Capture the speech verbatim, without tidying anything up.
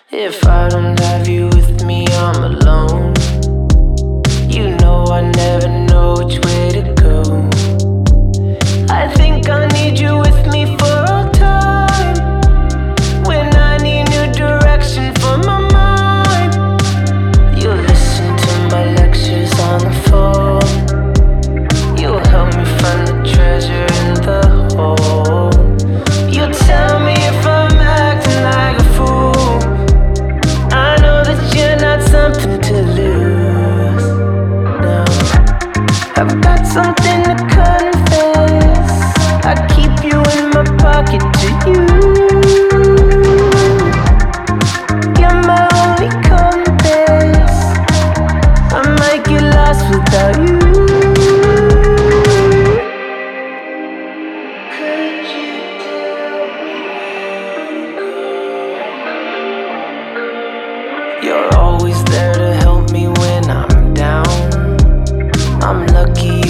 If I don't have you with me, I'm alone. You know I never know which way to go. I think I need you with me for all time. When I need new direction for my mind, you listen to my lectures on the phone. You'll help me find the treasure in the hole. You tell me if I'm acting like a fool. I know that you're not something to lose. No, I've got something to confess. I keep you in my pocket to use. You're my only compass. I might get lost without you. Could you tell me where you go? You're always there to help me when I'm down. I'm lucky